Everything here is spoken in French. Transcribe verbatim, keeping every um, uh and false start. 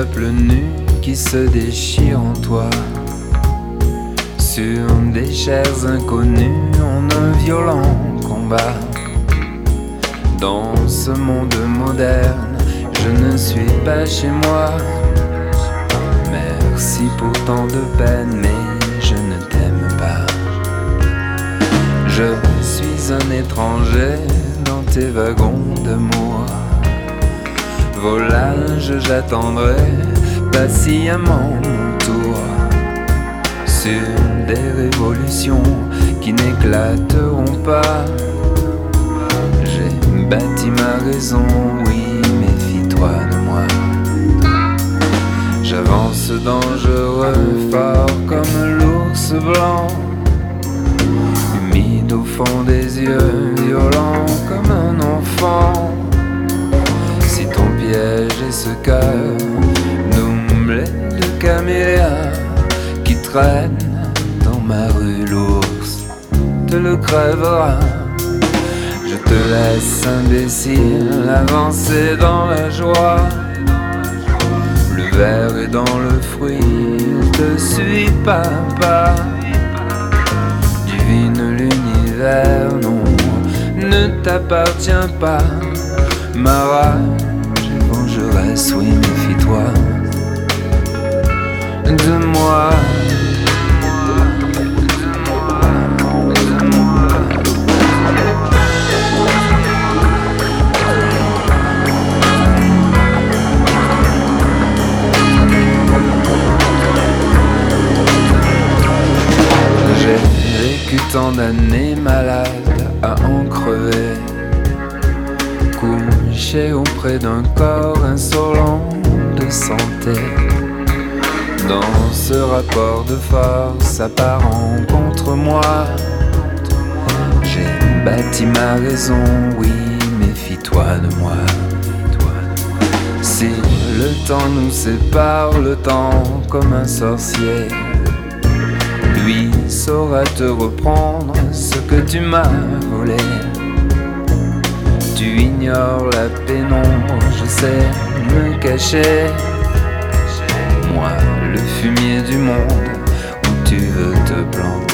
peuple nu qui se déchire en toi. Sur des chairs inconnues en un violent combat. Dans ce monde moderne, je ne suis pas chez moi. Merci pour tant de peine, mais je ne t'aime pas. Je suis un étranger dans tes wagons d'amour. Volage, j'attendrai patiemment mon tour. Sur des révolutions qui n'éclateront pas. J'ai bâti ma raison, oui, méfie-toi de moi. J'avance dangereux, fort comme l'ours blanc, humide au fond des yeux, violent comme un enfant. Si ton piège est ce cœur doublé de camélias qui traîne dans ma rue, l'ours te le crèvera. Je te laisse imbécile avancer dans la joie. Le verre est dans le fruit, il te suit pas à pas. Divine l'univers, non, ne t'appartient pas. Ma rage est vengeresse, oui, méfie-toi de moi. J'ai vécu tant d'années malade à en crever, couché auprès d'un corps insolent de santé. Dans ce rapport de force apparent contre moi, j'ai bâti ma raison, oui, méfie-toi de moi. Si le temps nous sépare, le temps comme un sorcier, lui saura te reprendre ce que tu m'as volé. Tu ignores la pénombre, je sais me cacher. Moi, le fumier du monde où tu veux te planter.